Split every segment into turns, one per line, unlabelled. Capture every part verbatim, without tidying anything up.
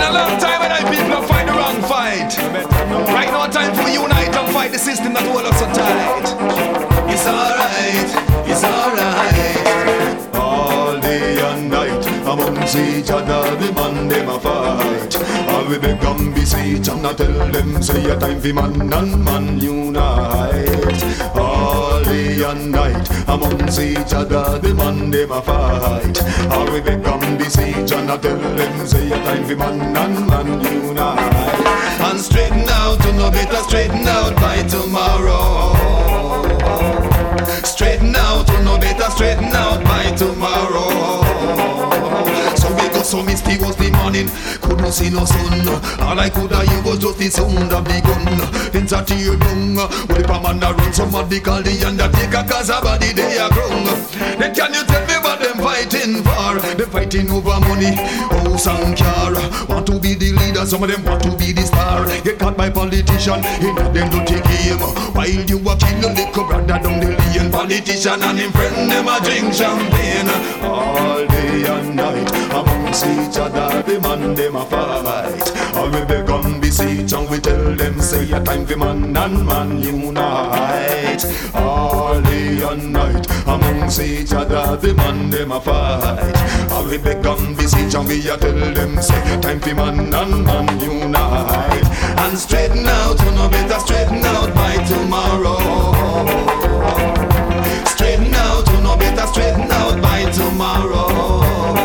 a long time when I people are fight the wrong fight. Right now time for unite and fight the system that hold us so tight. It's alright, it's alright. All day and night amongst each other, the man them a fight. All we beg and beseech and I tell them say a time for man and man unite. All day and night amongst each other, the man them a fight. All we beg and beseech and I tell them say a time for man and man unite. And straighten out, to no better straighten out by tomorrow. Straighten out, to no better straighten out by tomorrow. So we got so misty was the morning, couldn't see no sun. All I could hear was just the sound of the gun. Then a tear down, with a man a run. Somebody call the undertaker cause a body they are grown. Then can you tell me what them fighting for? They fighting over money, house and car. Want to be the leader, some of them want to be the star. Get caught by politician, in them don't take game. While you a kill the liquor brother down the lane. Politician and him friend them a drink champagne. All day and night amongst each other, the man them a fight. All we beg and beseech and we tell them say a time for man and man unite. All day and night amongst each other, the man them a fight. All we beg and beseech and we a tell them say a time for man and man unite. And straighten out, you know better straighten out by tomorrow. Straighten out, you know better straighten out by tomorrow.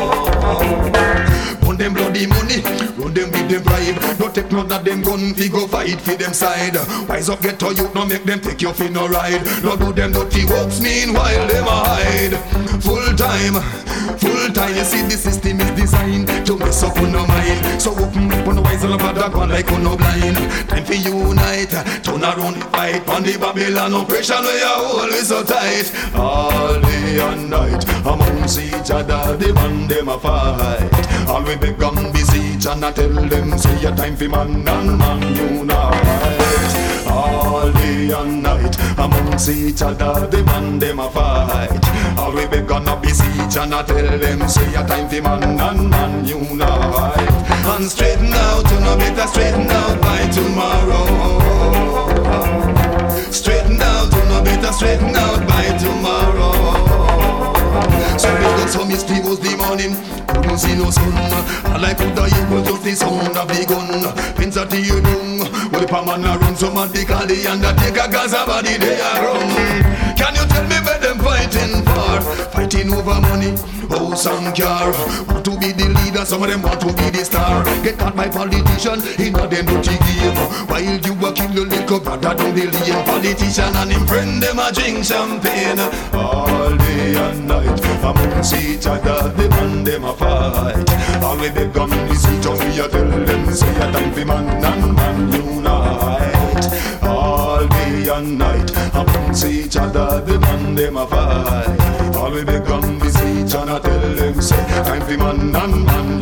Run them bloody money, run them with them bribe. Don't take none of them gun, fi go fight for them side. Wise up, get to you, no make them take you fi no ride. No do them dirty works, meanwhile them a hide. Full time, full time, you see the system is designed to mess up on no mind. So open up on the wise and up a one like on no blind. Time for unite, turn around the fight. On the Babylon oppression where you always so tight. All day and night amongst each other, the man them a fight. All we beg and beseech and I tell them say a time for man and man unite. All day and night amongst each other, the man them a fight. All we beg and beseech and I tell them say a time for man and man unite. And straighten out, you know better straighten out by tomorrow. Straighten out, you know better straighten out by tomorrow. So we got some misty was the morning, couldn't see no sun. All I could hear was just the sound of the gun. Pins at the ear down, well if a man a run, somebody call the undertaker cause a body they are run. Can you tell me where them fighting for? Fighting over money, house and car. Want to be the leader, some of them want to be the star. Get caught by politician, in a them dirty game. While you a kill the liquor brother down the lane. Politician and him friend them a drink champagne. All day and night amongst each other, the man them a fight. All we beg and beseech and we a tell them say a time for man and man unite. All day and night amongst each other, the man them a fight. All we beg and beseech and I tell them say time for man and man